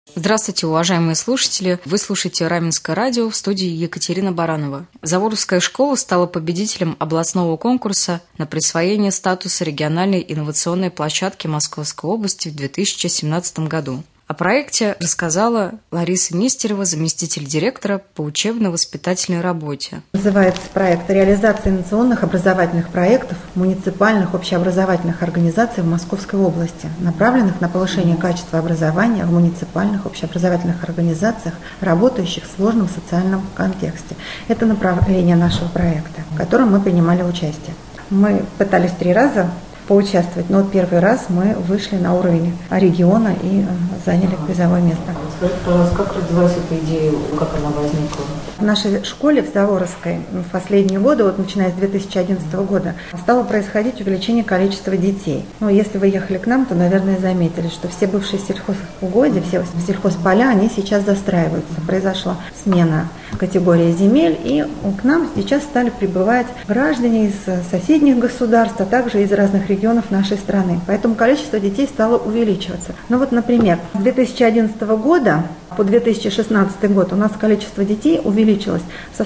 Здравствуйте, уважаемые слушатели! Вы слушаете Раменское радио, в студии Екатерина Баранова. Заворовская школа стала победителем областного конкурса на присвоение статуса региональной инновационной площадки Московской области в 2017 году. О проекте рассказала Лариса Нестерова, заместитель директора по учебно-воспитательной работе. Называется проект «Реализация инновационных образовательных проектов муниципальных общеобразовательных организаций в Московской области, направленных на повышение качества образования в муниципальных общеобразовательных организациях, работающих в сложном социальном контексте». Это направление нашего проекта, в котором мы принимали участие. Мы пытались 3 раза поучаствовать, но первый раз мы вышли на уровень региона и заняли призовое место. Скажите, пожалуйста, как родилась эта идея, как она возникла? В нашей школе в Заворовской в последние годы, вот начиная с 2011 года, стало происходить увеличение количества детей. Если вы ехали к нам, то, наверное, заметили, что все бывшие сельхозугодья, все сельхозполя, они сейчас застраиваются. Произошла смена категории земель, и к нам сейчас стали прибывать граждане из соседних государств, а также из разных регионов нашей страны. Поэтому количество детей стало увеличиваться. Например, с 2011 года по 2016 год у нас количество детей увеличилось со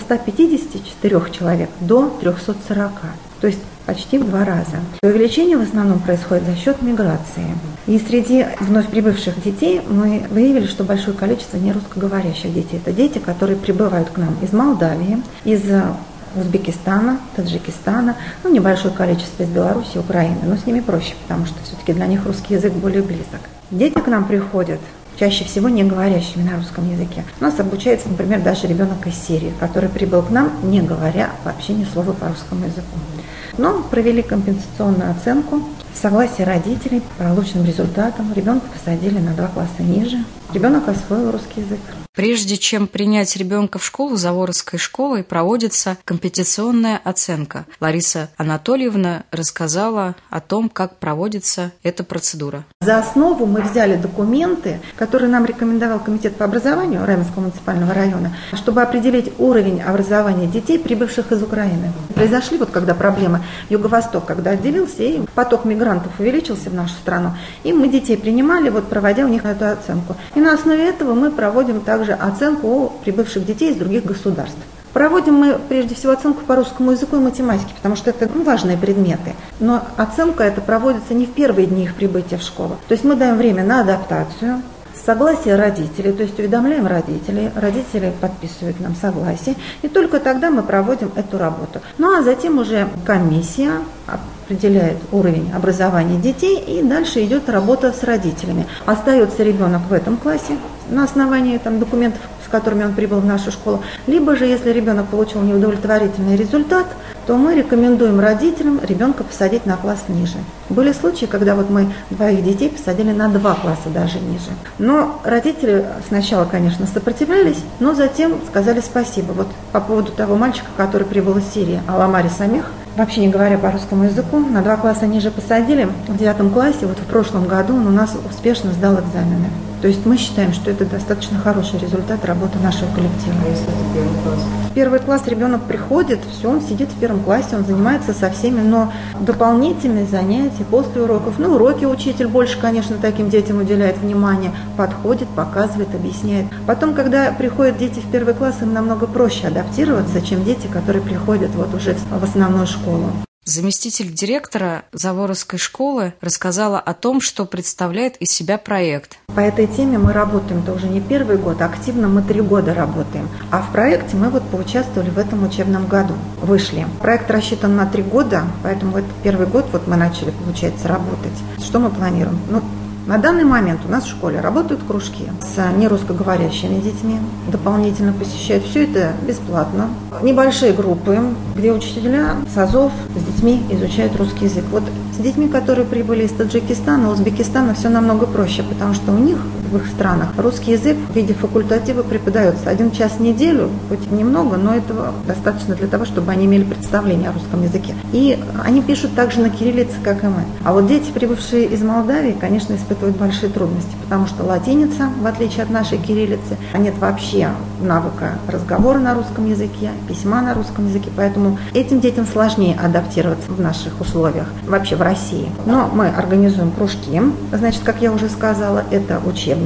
154 человек до 340, то есть почти в 2 раза. Увеличение в основном происходит за счет миграции. И среди вновь прибывших детей мы выявили, что большое количество нерусскоговорящих детей. Это дети, которые прибывают к нам из Молдавии, из Узбекистана, Таджикистана, небольшое количество из Беларуси, Украины, но с ними проще, потому что все-таки для них русский язык более близок. Дети к нам приходят чаще всего не говорящими на русском языке. У нас обучается, например, даже ребенок из Сирии, который прибыл к нам, не говоря вообще ни слова по русскому языку. Но провели компенсационную оценку. В согласии родителей по полученным результатам ребенка посадили на 2 класса ниже. Ребенок освоил русский язык. Прежде чем принять ребенка в школу Заворовской школой, проводится компетенционная оценка. Лариса Анатольевна рассказала о том, как проводится эта процедура. За основу мы взяли документы, которые нам рекомендовал Комитет по образованию Раменского муниципального района, чтобы определить уровень образования детей, прибывших из Украины. Произошли когда проблемы Юго-Восток, когда отделился, и поток мигрантов увеличился в нашу страну, и мы детей принимали, проводя у них эту оценку. И на основе этого мы проводим также оценку у прибывших детей из других государств. Проводим мы прежде всего оценку по русскому языку и математике, потому что это важные предметы. Но оценка эта проводится не в первые дни их прибытия в школу. То есть мы даем время на адаптацию, согласие родителей, то есть уведомляем родителей, родители подписывают нам согласие, и только тогда мы проводим эту работу. А затем уже комиссия определяет уровень образования детей, и дальше идет работа с родителями. Остается ребенок в этом классе на основании документов, с которыми он прибыл в нашу школу. Либо же, если ребенок получил неудовлетворительный результат, то мы рекомендуем родителям ребенка посадить на класс ниже. Были случаи, когда мы 2 детей посадили на 2 класса даже ниже. Но родители сначала, конечно, сопротивлялись, но затем сказали спасибо. По поводу того мальчика, который прибыл из Сирии, Аламари Самих, вообще не говоря по русскому языку, на 2 класса ниже посадили. В 9 классе, в прошлом году, он у нас успешно сдал экзамены. То есть мы считаем, что это достаточно хороший результат работы нашего коллектива. А если это 1 класс? В 1 класс ребенок приходит, все, он сидит в 1 классе, он занимается со всеми, но дополнительные занятия после уроков. Уроки учитель больше, конечно, таким детям уделяет внимание, подходит, показывает, объясняет. Потом, когда приходят дети в 1 класс, им намного проще адаптироваться, чем дети, которые приходят уже в основную школу. Заместитель директора Заворовской школы рассказала о том, что представляет из себя проект. По этой теме мы работаем-то уже не 1 год, активно мы 3 года работаем. А в проекте мы поучаствовали в этом учебном году, вышли. Проект рассчитан на 3 года, поэтому этот 1 год мы начали, получается, работать. Что мы планируем? На данный момент у нас в школе работают кружки с нерусскоговорящими детьми, дополнительно посещают. Все это бесплатно. Небольшие группы, где учителя с АЗОВ с детьми изучают русский язык. С детьми, которые прибыли из Таджикистана, Узбекистана, все намного проще, потому что у них в их странах русский язык в виде факультатива преподается 1 час в неделю, хоть немного, но этого достаточно для того, чтобы они имели представление о русском языке. И они пишут также на кириллице, как и мы. А дети, прибывшие из Молдавии, конечно, испытывают большие трудности, потому что латиница, в отличие от нашей кириллицы, нет вообще навыка разговора на русском языке, письма на русском языке, поэтому этим детям сложнее адаптироваться в наших условиях, вообще в России. Но мы организуем кружки, значит, как я уже сказала, это учебные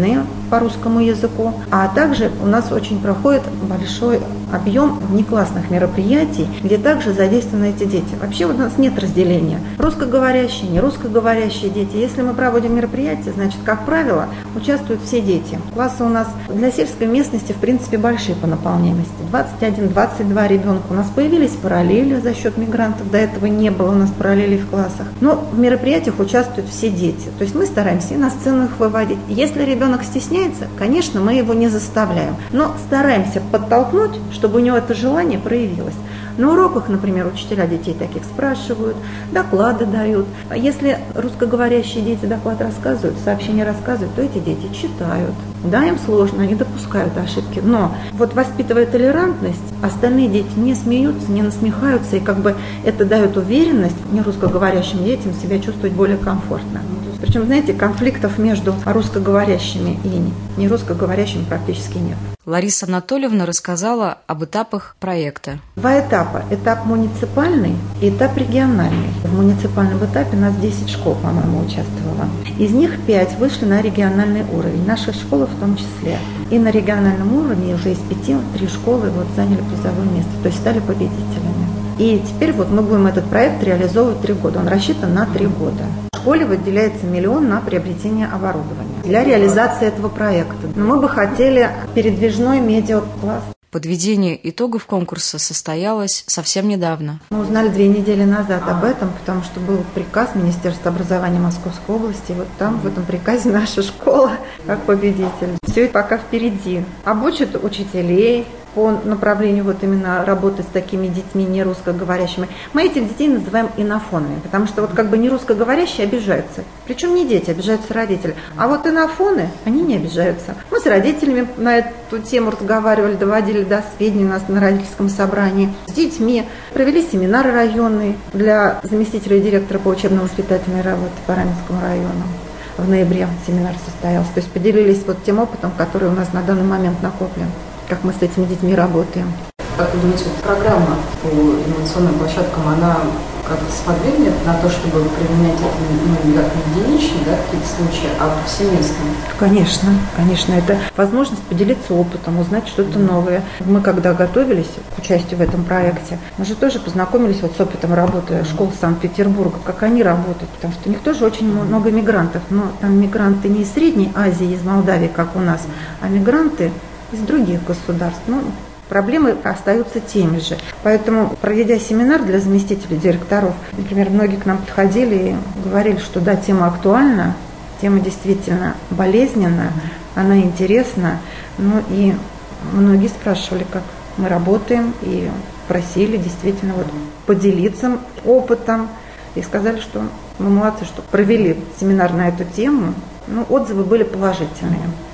по русскому языку, а также у нас очень проходит большой объем внеклассных мероприятий, где также задействованы эти дети. Вообще у нас нет разделения. Русскоговорящие, не русскоговорящие дети. Если мы проводим мероприятия, значит, как правило, участвуют все дети. Классы у нас для сельской местности, в принципе, большие по наполняемости. 21-22 ребенка. У нас появились параллели за счет мигрантов. До этого не было у нас параллелей в классах. Но в мероприятиях участвуют все дети. То есть мы стараемся и на сцену их выводить. Если ребенок стесняется, конечно, мы его не заставляем. Но стараемся подтолкнуть, чтобы у него это желание проявилось. На уроках, например, учителя детей таких спрашивают, доклады дают. А если русскоговорящие дети доклад рассказывают, сообщения рассказывают, то эти дети читают. Да, им сложно, они допускают ошибки, но вот воспитывая толерантность, остальные дети не смеются, не насмехаются, и как бы это дает уверенность нерусскоговорящим детям себя чувствовать более комфортно. Причем, знаете, конфликтов между русскоговорящими и нерусскоговорящими практически нет. Лариса Анатольевна рассказала об этапах проекта. Два этапа. Этап муниципальный и этап региональный. В муниципальном этапе у нас 10 школ, по-моему, участвовало. Из них 5 вышли на региональный уровень, наша школа в том числе. И на региональном уровне уже из 5 3 школы заняли призовое место, то есть стали победителями. И теперь мы будем этот проект реализовывать 3 года. Он рассчитан на 3 года. В школе выделяется 1 000 000 на приобретение оборудования для реализации этого проекта. Но мы бы хотели передвижной медиакласс. Подведение итогов конкурса состоялось совсем недавно. Мы узнали 2 недели назад об этом, потому что был приказ Министерства образования Московской области. И вот там, в этом приказе, наша школа как победитель. Все это пока впереди. Обучат учителей по направлению именно работы с такими детьми не русскоговорящими. Мы этих детей называем инофонами, потому что не русскоговорящие обижаются. Причем не дети, обижаются родители. А инофоны, они не обижаются. Мы с родителями на эту тему разговаривали, доводили до сведения у нас на родительском собрании. С детьми провели семинары районные для заместителя директора по учебно-воспитательной работе по Раменскому району. В ноябре семинар состоялся. То есть поделились тем опытом, который у нас на данный момент накоплен, как мы с этими детьми работаем. Как вы думаете, программа по инновационным площадкам, она как-то сподвигнет на то, чтобы применять это не как единичные, какие-то случаи, а повсеместно? Конечно. Это возможность поделиться опытом, узнать что-то новое. Мы, когда готовились к участию в этом проекте, мы же тоже познакомились с опытом работы школ Санкт-Петербурга, как они работают, потому что у них тоже очень много мигрантов, но там мигранты не из Средней Азии, из Молдавии, как у нас, а мигранты из других государств. Проблемы остаются теми же. Поэтому, проведя семинар для заместителей директоров, например, многие к нам подходили и говорили, что да, тема актуальна, тема действительно болезненна, она интересна. И многие спрашивали, как мы работаем, и просили действительно поделиться опытом. И сказали, что мы молодцы, что провели семинар на эту тему. Отзывы были положительные.